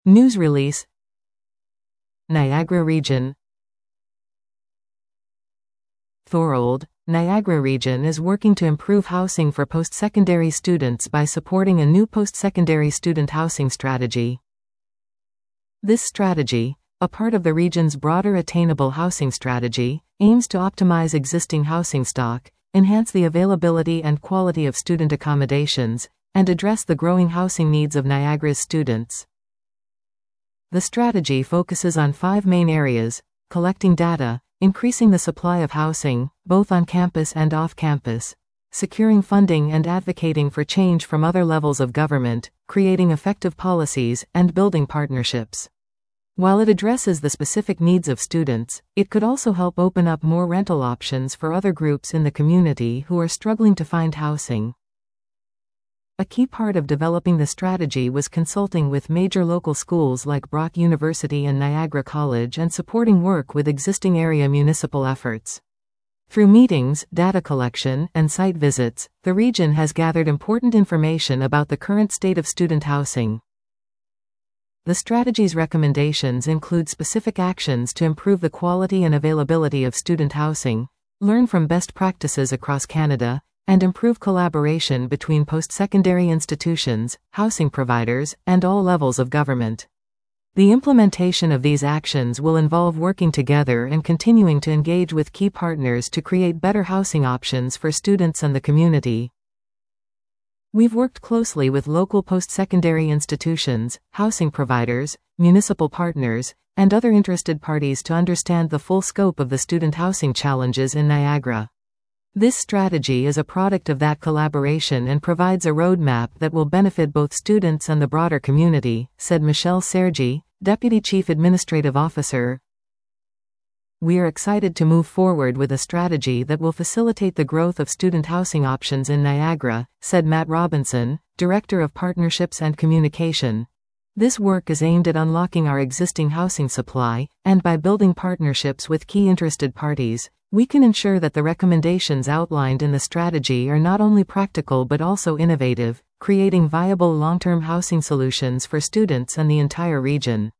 News release. Niagara Region. Thorold, Niagara Region is working to improve housing for post-secondary students by supporting a new post-secondary student housing strategy. This strategy, a part of the region's broader attainable housing strategy, aims to optimize existing housing stock, enhance the availability and quality of student accommodations, and address the growing housing needs of Niagara's students. The strategy focuses on 5 main areas: collecting data, increasing the supply of housing, both on campus and off campus, securing funding and advocating for change from other levels of government, creating effective policies, and building partnerships. While it addresses the specific needs of students, it could also help open up more rental options for other groups in the community who are struggling to find housing. A key part of developing the strategy was consulting with major local schools like Brock University and Niagara College and supporting work with existing area municipal efforts. Through meetings, data collection, and site visits, the region has gathered important information about the current state of student housing. The strategy's recommendations include specific actions to improve the quality and availability of student housing, learn from best practices across Canada, and improve collaboration between post-secondary institutions, housing providers, and all levels of government. The implementation of these actions will involve working together and continuing to engage with key partners to create better housing options for students and the community. We've worked closely with local post-secondary institutions, housing providers, municipal partners, and other interested parties to understand the full scope of the student housing challenges in Niagara. This strategy is a product of that collaboration and provides a roadmap that will benefit both students and the broader community, said Michelle Sergi, Deputy Chief Administrative Officer. We are excited to move forward with a strategy that will facilitate the growth of student housing options in Niagara, said Matt Robinson, Director of Partnerships and Communication. This work is aimed at unlocking our existing housing supply, and by building partnerships with key interested parties, we can ensure that the recommendations outlined in the strategy are not only practical but also innovative, creating viable long-term housing solutions for students and the entire region.